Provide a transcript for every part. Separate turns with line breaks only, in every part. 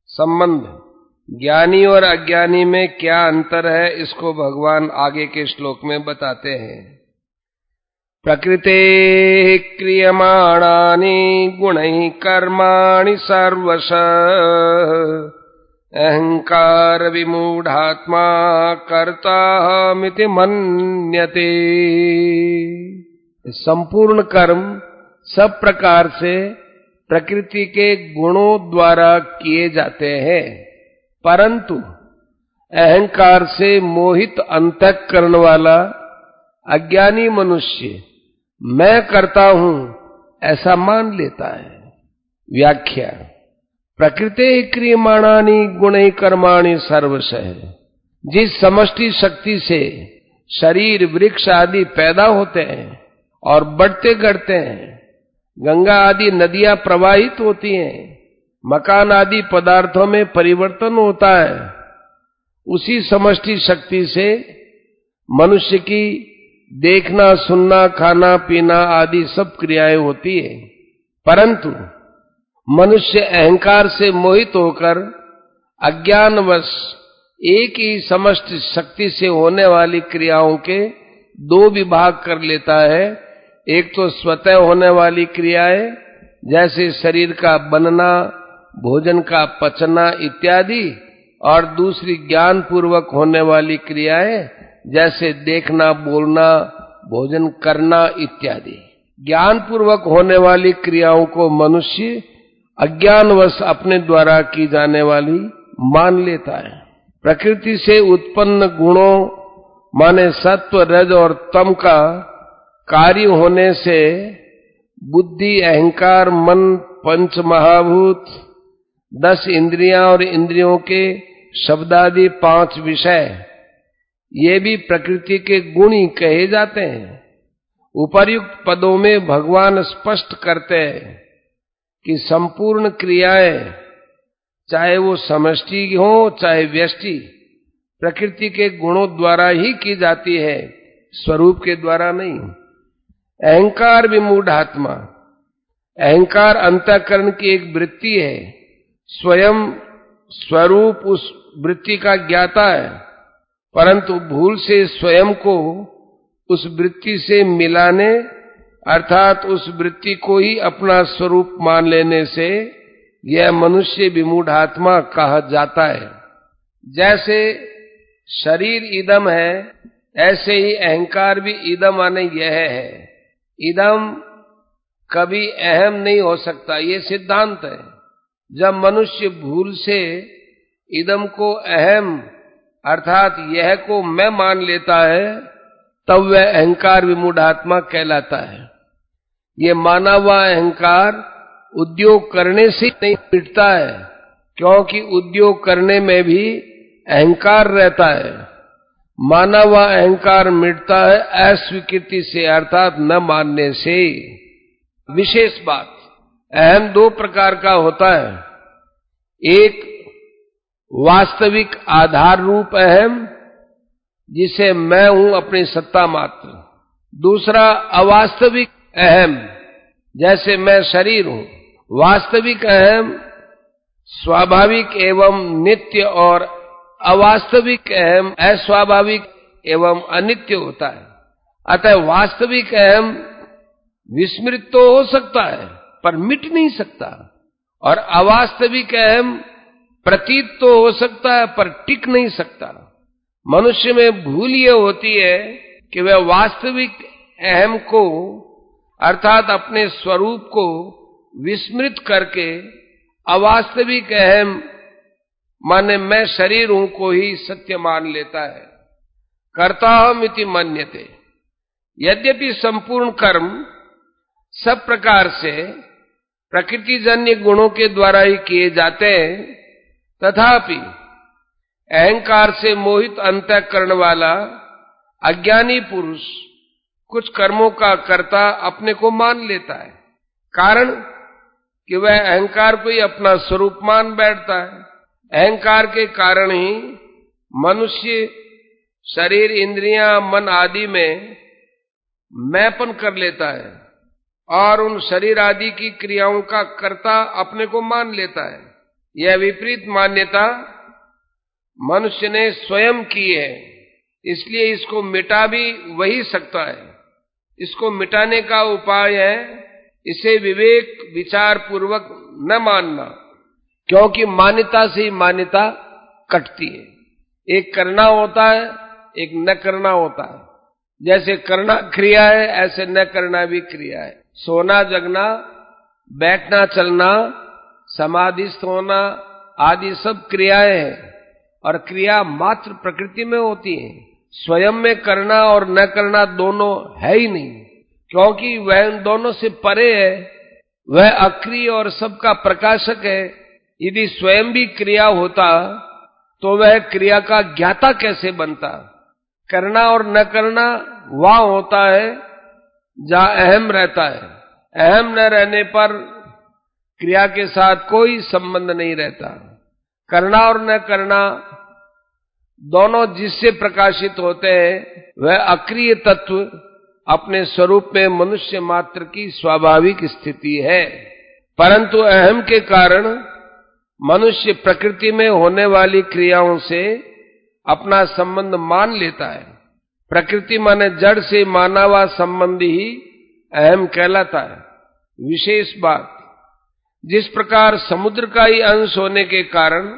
संबंध, ज्ञानी और अज्ञानी में क्या अंतर है, इसको भगवान आगे के श्लोक में बताते हैं। प्रकृते क्रियमाणानि गुणैः कर्माणि सर्वशः अहंकार विमूढ़ात्मा कर्ताहमिति मन्यते। संपूर्ण कर्म सब प्रकार से प्रकृति के गुणों द्वारा किए जाते हैं, परंतु अहंकार से मोहित अंतःकरण वाला अज्ञानी मनुष्य मैं करता हूं ऐसा मान लेता है। व्याख्या, प्रकृते क्रियमाणानि गुणैः कर्माणि सर्वशः। जिस समष्टि शक्ति से शरीर वृक्ष आदि पैदा होते हैं और बढ़ते घटते हैं, गंगा आदि नदियां प्रवाहित होती हैं, मकान आदि पदार्थों में परिवर्तन होता है, उसी समष्टि शक्ति से मनुष्य की देखना, सुनना, खाना, पीना आदि सब क्रियाएं होती है। परंतु मनुष्य अहंकार से मोहित होकर अज्ञानवश एक ही समष्टि शक्ति से होने वाली क्रियाओं के दो विभाग कर लेता है। एक तो स्वतः होने वाली क्रियाएं जैसे शरीर का बनना, भोजन का पचना इत्यादि, और दूसरी ज्ञान पूर्वक होने वाली क्रियाएं जैसे देखना, बोलना, भोजन करना इत्यादि। ज्ञान पूर्वक होने वाली क्रियाओं को मनुष्य अज्ञानवश अपने द्वारा की जाने वाली मान लेता है। प्रकृति से उत्पन्न गुणों माने सत्व, रज और तम का कार्य होने से बुद्धि, अहंकार, मन, पंच महाभूत, 10 इंद्रियां और इंद्रियों के शब्दादि 5 विषय, ये भी प्रकृति के गुण ही कहे जाते हैं। उपर्युक्त पदों में भगवान स्पष्ट करते हैं कि संपूर्ण क्रियाएं, चाहे वो समष्टि हो चाहे व्यष्टि, प्रकृति के गुणों द्वारा ही की जाती है, स्वरूप के द्वारा नहीं। अहंकार विमूढ़ात्मा, अहंकार अंतःकरण की एक वृत्ति है, स्वयं स्वरूप उस वृत्ति का ज्ञाता है, परंतु भूल से स्वयं को उस वृत्ति से मिलाने अर्थात उस वृत्ति को ही अपना स्वरूप मान लेने से यह मनुष्य विमूढ़ात्मा कहा जाता है। जैसे शरीर इदम है, ऐसे ही अहंकार भी इदम माने यह है। इदम कभी अहम नहीं हो सकता, ये सिद्धांत है। जब मनुष्य भूल से इदम को अहम अर्थात यह को मैं मान लेता है, तब वह अहंकार विमूढ़ात्मा कहलाता है। ये माना हुआ अहंकार उद्योग करने से नहीं मिटता है, क्योंकि उद्योग करने में भी अहंकार रहता है। माना हुआ अहंकार मिटता है अस्वीकृति से अर्थात न मानने से। विशेष बात, अहम 2 प्रकार का होता है। एक वास्तविक आधार रूप अहम, जिसे मैं हूं अपनी सत्ता मात्र। दूसरा अवास्तविक अहम, जैसे मैं शरीर हूं। वास्तविक अहम स्वाभाविक एवं नित्य और अवास्तविक अहम अस्वाभाविक एवं अनित्य होता है। अतः वास्तविक अहम विस्मृत तो हो सकता है पर मिट नहीं सकता, और अवास्तविक अहम प्रतीत तो हो सकता है पर टिक नहीं सकता। मनुष्य में भूल ये होती है कि वह वास्तविक अहम को अर्थात अपने स्वरूप को विस्मृत करके अवास्तविक अहम माने मैं शरीर हूं को ही सत्य मान लेता है। कर्ताहमिति मन्यते। यद्यपि संपूर्ण कर्म सब प्रकार से प्रकृतिजन्य गुणों के द्वारा ही किए जाते हैं, तथापि अहंकार से मोहित अंतःकरण वाला अज्ञानी पुरुष कुछ कर्मों का कर्ता अपने को मान लेता है। कारण कि वह अहंकार को ही अपना स्वरूप मान बैठता है। अहंकार के कारण ही मनुष्य शरीर, इंद्रियां, मन आदि में मैंपन कर लेता है और उन शरीर आदि की क्रियाओं का कर्ता अपने को मान लेता है। यह विपरीत मान्यता मनुष्य ने स्वयं की है, इसलिए इसको मिटा भी वही सकता है। इसको मिटाने का उपाय है इसे विवेक विचार पूर्वक न मानना, क्योंकि मान्यता से ही मान्यता कटती है। एक करना होता है, एक न करना होता है। जैसे करना क्रिया है, ऐसे न करना भी क्रिया है। सोना जगना, बैठना चलना, समाधिस्थ होना आदि सब क्रियाएं हैं, और क्रिया मात्र प्रकृति में होती है। स्वयं में करना और न करना दोनों है ही नहीं, क्योंकि वह उन दोनों से परे है। वह अक्रिय और सबका प्रकाशक है। यदि स्वयं भी क्रिया होता तो वह क्रिया का ज्ञाता कैसे बनता? करना और न करना वहां होता है जहां अहम रहता है। अहम न रहने पर क्रिया के साथ कोई संबंध नहीं रहता। करना और न करना दोनों जिससे प्रकाशित होते हैं, वह अक्रिय तत्व अपने स्वरूप में मनुष्य मात्र की स्वाभाविक स्थिति है। परंतु अहम के कारण मनुष्य प्रकृति में होने वाली क्रियाओं से अपना संबंध मान लेता है। प्रकृति माने जड़ से माना हुआ संबंध ही अहम कहलाता है। विशेष बात, जिस प्रकार समुद्र का ही अंश होने के कारण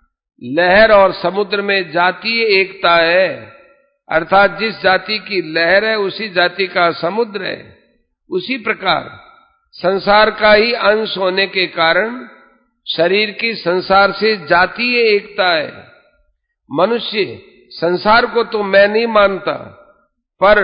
लहर और समुद्र में जातीय एकता है, अर्थात जिस जाति की लहर है उसी जाति का समुद्र है, उसी प्रकार संसार का ही अंश होने के कारण शरीर की संसार से जातीय एकता है। मनुष्य संसार को तो मैं नहीं मानता, पर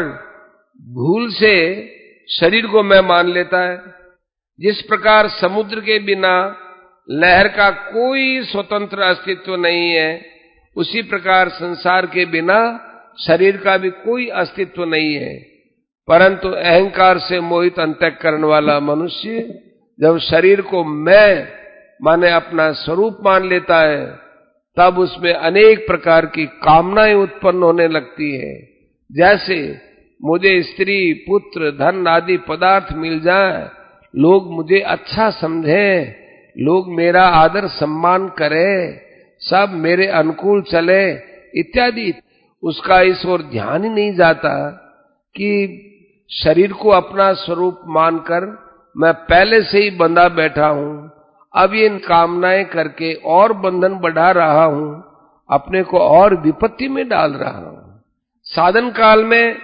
भूल से शरीर को मैं मान लेता है। जिस प्रकार समुद्र के बिना लहर का कोई स्वतंत्र अस्तित्व नहीं है, उसी प्रकार संसार के बिना शरीर का भी कोई अस्तित्व नहीं है। परंतु अहंकार से मोहित अंतःकरण वाला मनुष्य जब शरीर को मैं माने अपना स्वरूप मान लेता है, तब उसमें अनेक प्रकार की कामनाएं उत्पन्न होने लगती है। जैसे मुझे स्त्री पुत्र धन आदि पदार्थ मिल जाए, लोग मुझे अच्छा समझे, लोग मेरा आदर सम्मान करें, सब मेरे अनुकूल चले इत्यादि। उसका इस ओर ध्यान ही नहीं जाता कि शरीर को अपना स्वरूप मानकर मैं पहले से ही बंधा बैठा हूं, अब ये कामनाएं करके और बंधन बढ़ा रहा हूं, अपने को और विपत्ति में डाल रहा हूं। साधन काल में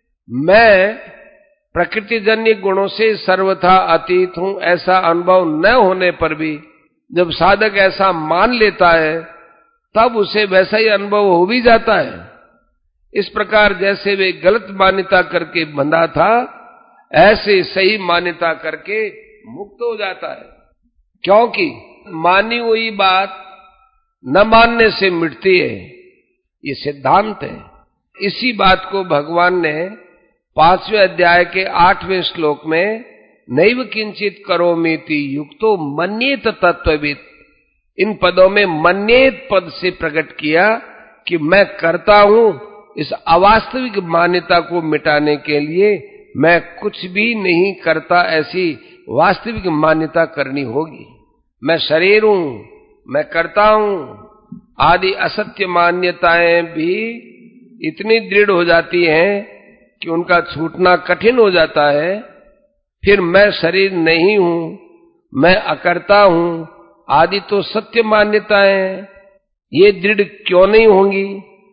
मैं प्रकृतिजन्य गुणों से सर्वथा अतीत हूं, ऐसा अनुभव न होने पर भी जब साधक ऐसा मान लेता है, तब उसे वैसा ही अनुभव हो भी जाता है। इस प्रकार जैसे वे गलत मान्यता करके बंधा था, ऐसे सही मान्यता करके मुक्त हो जाता है। क्योंकि मानी हुई बात न मानने से मिटती है, ये सिद्धांत है। इसी बात को भगवान ने 5वें अध्याय के 8वें श्लोक में नैव किंचित करोमीति युक्तो मन्येत तत्ववित्, इन पदों में मन्येत पद से प्रकट किया कि मैं करता हूं। इस अवास्तविक मान्यता को मिटाने के लिए मैं कुछ भी नहीं करता, ऐसी वास्तविक मान्यता करनी होगी। मैं शरीर हूं, मैं करता हूं आदि असत्य मान्यताएं भी इतनी दृढ़ हो जाती हैं कि उनका छूटना कठिन हो जाता है। फिर मैं शरीर नहीं हूं, मैं अकर्ता हूं आदि तो सत्य मान्यताएं, ये दृढ़ क्यों नहीं होंगी?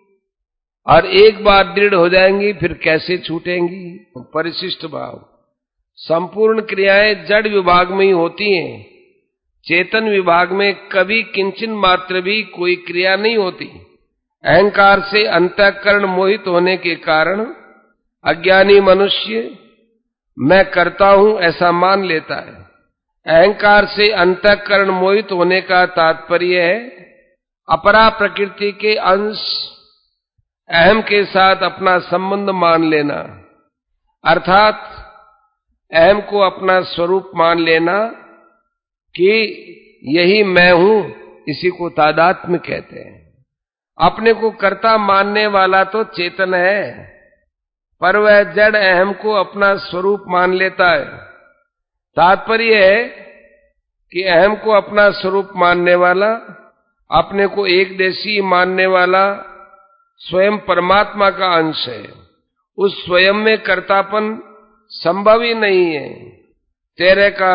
और एक बार दृढ़ हो जाएंगी फिर कैसे छूटेंगी? परिशिष्ट भाव, संपूर्ण क्रियाएं जड़ विभाग में ही होती हैं। चेतन विभाग में कभी किंचन मात्र भी कोई क्रिया नहीं होती। अहंकार से अंतःकरण मोहित होने के कारण अज्ञानी मनुष्य मैं करता हूं ऐसा मान लेता है। अहंकार से अंतःकरण मोहित होने का तात्पर्य है अपरा प्रकृति के अंश अहम के साथ अपना संबंध मान लेना, अर्थात अहम को अपना स्वरूप मान लेना कि यही मैं हूं। इसी को तादात्म्य कहते हैं। अपने को कर्ता मानने वाला तो चेतन है, पर वह जड़ अहम को अपना स्वरूप मान लेता है। तात्पर्य है कि अहम को अपना स्वरूप मानने वाला, अपने को एक देशी मानने वाला स्वयं परमात्मा का अंश है। उस स्वयं में कर्तापन संभव ही नहीं है। 13 का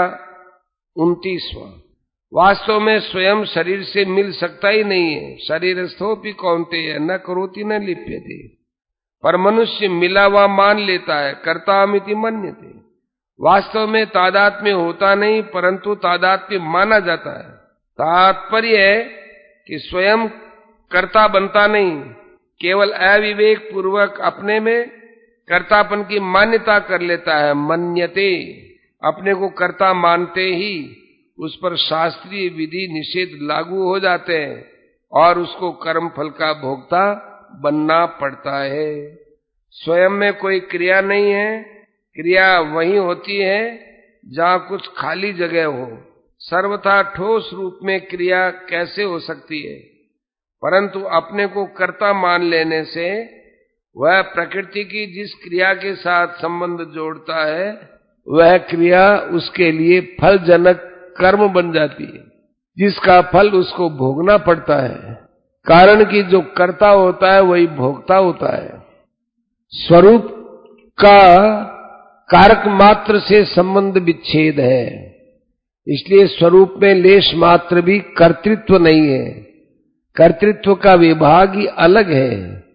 29वां। वास्तव में स्वयं शरीर से मिल सकता ही नहीं है। शरीरस्थोपि कौन्तेय न करोति न लिप्यते। पर मनुष्य मिला हुआ मान लेता है, कर्तामिति मन्यते। वास्तव में तादात्म्य होता नहीं, परंतु तादात्म्य माना जाता है। तात्पर्य है कि स्वयं कर्ता बनता नहीं, केवल अविवेक पूर्वक अपने में कर्तापन की मान्यता कर लेता है। मन्यते, अपने को कर्ता मानते ही उस पर शास्त्रीय विधि निषेध लागू हो जाते हैं और उसको कर्म फल का भोक्ता बनना पड़ता है। स्वयं में कोई क्रिया नहीं है। क्रिया वही होती है जहां कुछ खाली जगह हो। सर्वथा ठोस रूप में क्रिया कैसे हो सकती है? परंतु अपने को कर्ता मान लेने से वह प्रकृति की जिस क्रिया के साथ संबंध जोड़ता है, वह क्रिया उसके लिए फलजनक कर्म बन जाती है, जिसका फल उसको भोगना पड़ता है। कारण कि जो कर्ता होता है वही भोगता होता है। स्वरूप का कारक मात्र से संबंध विच्छेद है, इसलिए स्वरूप में लेश मात्र भी कर्तृत्व नहीं है। कर्तृत्व का विभाग ही अलग है।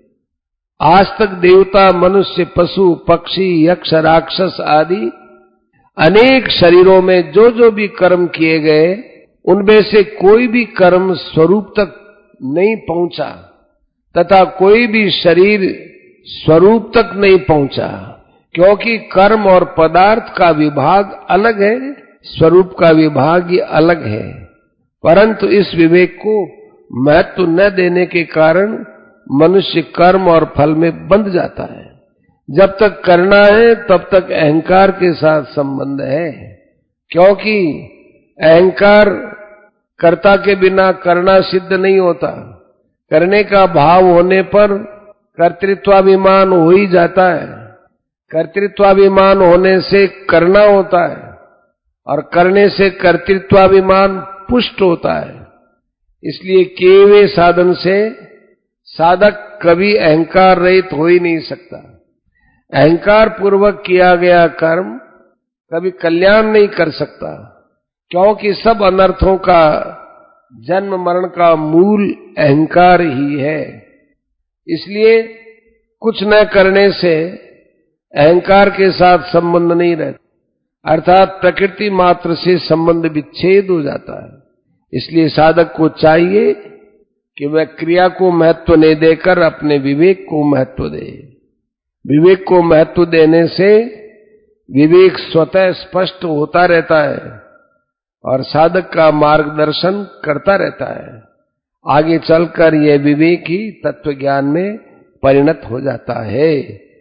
आज तक देवता, मनुष्य, पशु, पक्षी, यक्ष, राक्षस आदि अनेक शरीरों में जो जो भी कर्म किए गए, उनमें से कोई भी कर्म स्वरूप तक नहीं पहुंचा तथा कोई भी शरीर स्वरूप तक नहीं पहुंचा, क्योंकि कर्म और पदार्थ का विभाग अलग है, स्वरूप का विभाग ही अलग है। परंतु इस विवेक को महत्व न देने के कारण मनुष्य कर्म और फल में बंध जाता है। जब तक करना है तब तक अहंकार के साथ संबंध है, क्योंकि अहंकार कर्ता के बिना करना सिद्ध नहीं होता। करने का भाव होने पर कर्तृत्वाभिमान हो ही जाता है। कर्तृत्वाभिमान होने से करना होता है और करने से कर्तृत्वाभिमान पुष्ट होता है। इसलिए किए हुए साधन से साधक कभी अहंकार रहित हो ही नहीं सकता। अहंकार पूर्वक किया गया कर्म कभी कल्याण नहीं कर सकता, क्योंकि सब अनर्थों का जन्म मरण का मूल अहंकार ही है। इसलिए कुछ न करने से अहंकार के साथ संबंध नहीं रहता, अर्थात प्रकृति मात्र से संबंध विच्छेद हो जाता है। इसलिए साधक को चाहिए कि वह क्रिया को महत्व नहीं देकर अपने विवेक को महत्व दे। विवेक को महत्व देने से विवेक स्वतः स्पष्ट होता रहता है और साधक का मार्गदर्शन करता रहता है। आगे चलकर यह विवेक ही तत्व ज्ञान में परिणत हो जाता है।